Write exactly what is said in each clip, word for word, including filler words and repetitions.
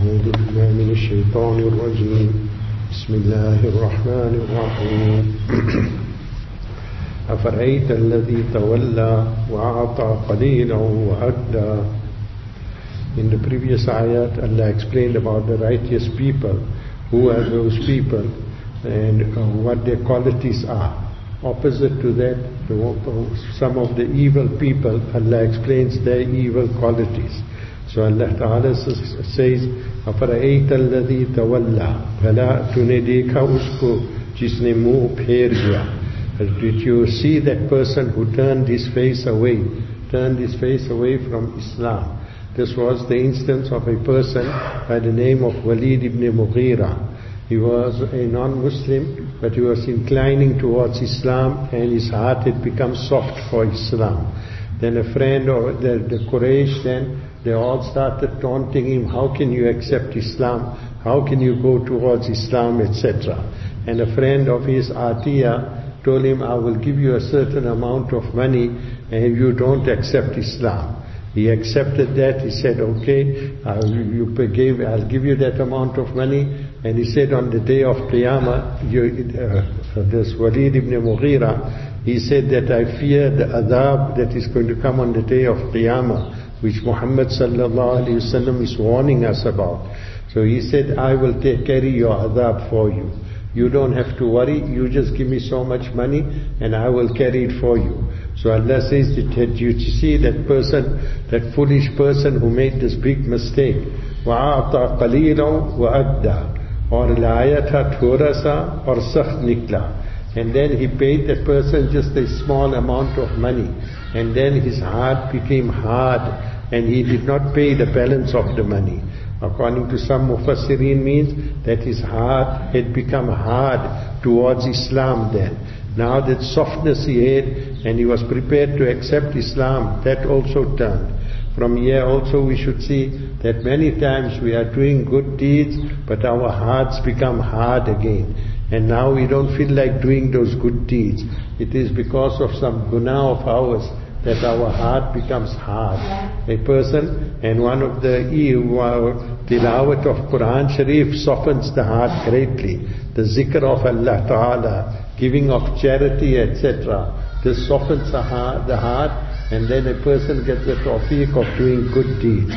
أعوذ بالله من الشيطان الرجيم بسم الله الرحمن الرحيم أفرأيت الذي تولى وأعطى قليلا وأكدى. In the previous ayat, Allah explained about the righteous people, who are those people and uh, what their qualities are. Opposite to that, some of the evil people, Allah explains their evil qualities. So Allah Ta'ala says, أَفَرَأَيْتَ الَّذِي تَوَلَّى भला तूने देखा उसको जिसने मुंह फेर दिया. Did you see that person who turned his face away, turned his face away from Islam? This was the instance of a person by the name of Walid ibn Mughira. He was a non-Muslim, but he was inclining towards Islam and his heart had become soft for Islam. Then a friend of the, the Quraysh, then they all started taunting him, how can you accept Islam? How can you go towards Islam, et cetera. And a friend of his, Atiyah, told him, I will give you a certain amount of money and if you don't accept Islam. He accepted that. He said, okay, I'll, you gave, I'll give you that amount of money. And he said on the day of Qiyamah, you, uh, this Walid ibn Mughira, he said that I fear the adhab that is going to come on the day of Qiyamah, which Muhammad sallallahu alayhi wa sallam is warning us about. So he said, I will take, carry your adhab for you. You don't have to worry, you just give me so much money and I will carry it for you. So Allah says that you see that person, that foolish person who made this big mistake. وَعَاطَى قَلِيلًا وَأَدَّى. Or लाया था थोड़ा सा और सख्त निकला. And then he paid that person just a small amount of money. And then his heart became hard and he did not pay the balance of the money. According to some Mufassirin, means that his heart had become hard towards Islam then. Now that softness he had and he was prepared to accept Islam, that also turned. From here also we should see that many times we are doing good deeds but our hearts become hard again. And now we don't feel like doing those good deeds. It is because of some guna of ours that our heart becomes hard. A person, and one of the tilawat of Quran Sharif softens the heart greatly. The zikr of Allah Ta'ala, giving of charity, et cetera. This softens the heart, the heart, and then a person gets the tawfiq of doing good deeds.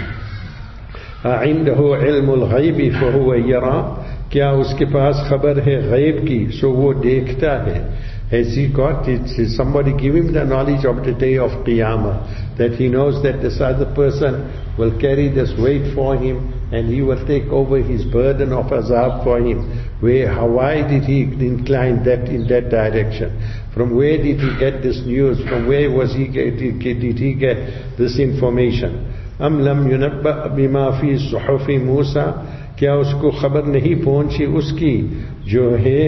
أَعِنْدَهُ عِلْمُ الْغَيْبِ فَهُوَ يَرَى. क्या उसके पास खबर है गैब की, सो वो देखता है. Has he got it? Somebody give him the knowledge of the day of Qiyamah, that he knows that this other person will carry this weight for him and he will take over his burden of azab for him. Where, how, why did he incline that in that direction? From where did he get this news? From where was he get, did he get this information? أَمْ لَمْ يُنَبَّأْ بِمَا فِي صُحُفِ مُوسَى. क्या उसको खबर नहीं पहुंची उसकी जो है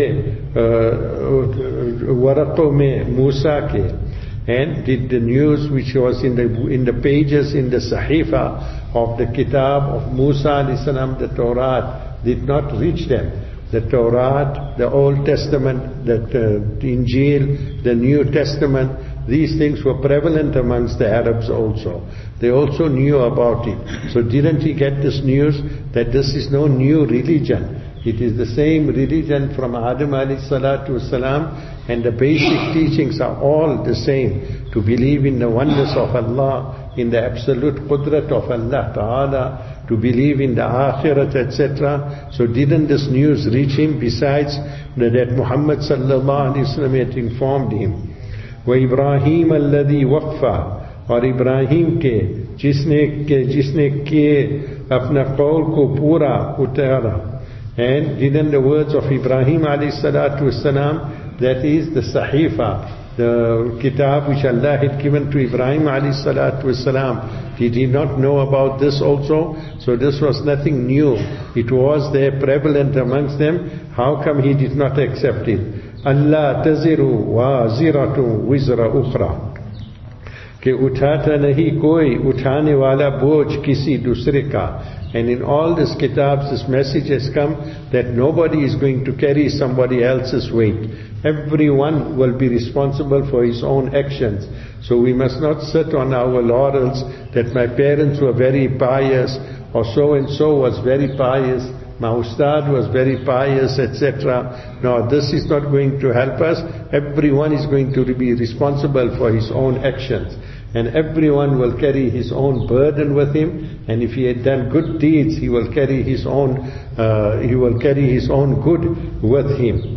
वरक़ों में मूसा के. And did the news which was in the in the pages in the Sahifa of the Kitab of Musa alayhi salam, the Torah, did not reach them. The Torah, the Old Testament, the, the Injil, the New Testament, these things were prevalent amongst the Arabs also. They also knew about it. So didn't he get this news that this is no new religion? It is the same religion from Adam alayhi salatu wasalam, and the basic teachings are all the same. To believe in the oneness of Allah, in the absolute qudrat of Allah Ta'ala, to believe in the akhirat, et cetera. So didn't this news reach him, besides that Muhammad sallallahu alayhi wa sallam had informed him? وَإِبْرَاهِيمَ الَّذِي وَقْفَى. और इब्राहिम के जिसने के जिसने किए अपना कौल को पूरा उतारा. And didn't the words of Ibrahim alayhi salatu wasalam, that is the Sahifa, the kitab which Allah had given to Ibrahim alayhi salatu wasalam, did he not know about this also? So this was nothing new. It was there prevalent amongst them. How come he did not accept it? Allah taziru wa ziratu wizra ukhra. कि उठाता नहीं कोई उठाने वाला बोझ किसी दूसरे का. And in all these kitabs, this message has come that nobody is going to carry somebody else's weight. Everyone will be responsible for his own actions. So we must not sit on our laurels that my parents were very pious, or so and so was very pious, my ustad was very pious, et cetera. No, this is not going to help us. Everyone is going to be responsible for his own actions. And everyone will carry his own burden with him. And if he had done good deeds, he will carry his own, uh, he will carry his own good with him.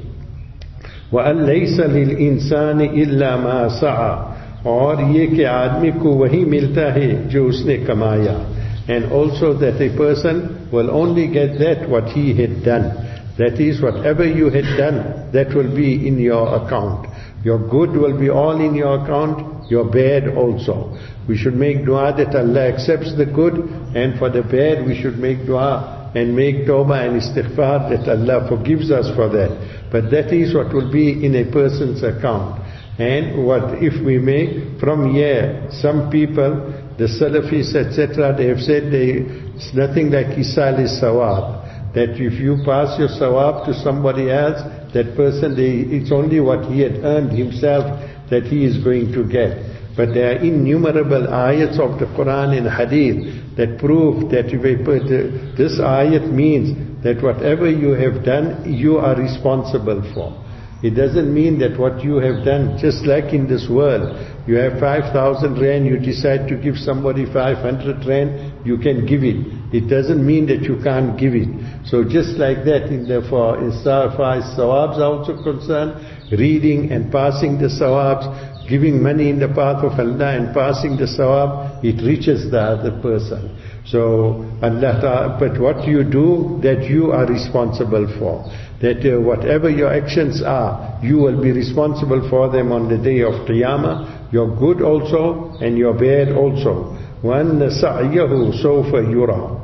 وَأَنْ لَيْسَ لِلْإِنسَانِ إِلَّا مَا سَعَى. और ये कि आदमी को वही मिलता है जो उसने कमाया. And also that a person will only get that what he had done. That is, whatever you had done, that will be in your account. Your good will be all in your account, your bad also. We should make dua that Allah accepts the good, and for the bad we should make dua and make tawbah and istighfar that Allah forgives us for that. But that is what will be in a person's account. And what if we may, from here, some people, the Salafis, et cetera, they have said they, it's nothing like Isal is Sawab. That if you pass your Sawab to somebody else, that person, they, it's only what he had earned himself that he is going to get. But there are innumerable ayats of the Quran and Hadith that prove that if a, this ayat means that whatever you have done, you are responsible for. It doesn't mean that what you have done, just like in this world, you have five thousand rand, you decide to give somebody five hundred rand, you can give it. It doesn't mean that you can't give it. So just like that, in the, for as far as sawabs are also concerned, reading and passing the sawabs, giving money in the path of Allah and passing the sawab, it reaches the other person. So Allah Ta'ala, but what you do, that you are responsible for. That uh, whatever your actions are, you will be responsible for them on the day of Qiyamah, your good also and your bad also. وَأَنَّ سَعْيَهُ سَوْفَ يُرَى.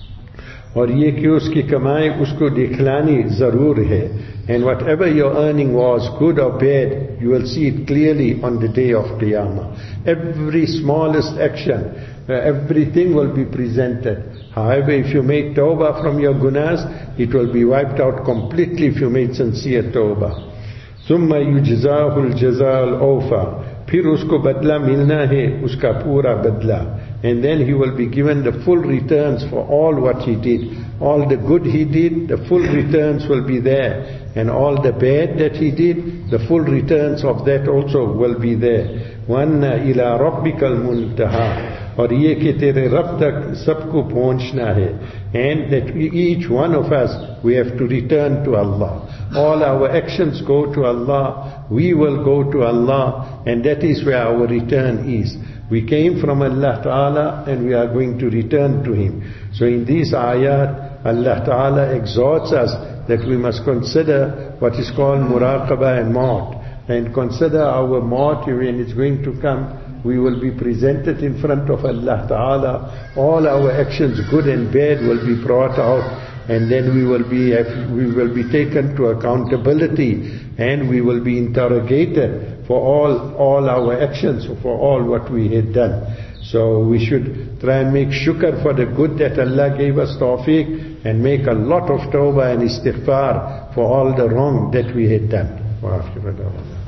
और ये कि उसकी कमाई उसको दिखलानी जरूर है. And whatever your earning was, good or bad, you will see it clearly on the day of Qiyamah. Every smallest action, uh, everything will be presented. However, if you make tawbah from your gunas, it will be wiped out completely if you made sincere tawbah. ثُمَّ يُجْزَاهُ الْجَزَاءَ الْأَوْفَى. फिर उसको बदला मिलना है उसका पूरा बदला. And then he will be given the full returns for all what he did. All the good he did, the full returns will be there. And all the bad that he did, the full returns of that also will be there. وَأَنَّ إِلَىٰ رَبِّكَ الْمُنْتَهَى. और ये कि तेरे रब तक सबको पहुंचना है. And that each one of us, we have to return to Allah. All our actions go to Allah. We will go to Allah. And that is where our return is. We came from Allah Ta'ala and we are going to return to Him. So in these ayat, Allah Ta'ala exhorts us that we must consider what is called muraqabah and maut. And consider our maut when it's going to come. We will be presented in front of Allah Ta'ala. All our actions, good and bad, will be brought out. And then we will be we will be taken to accountability, and we will be interrogated for all all our actions, for all what we had done. So we should try and make shukr for the good that Allah gave us tawfiq, and make a lot of tawbah and istighfar for all the wrong that we had done.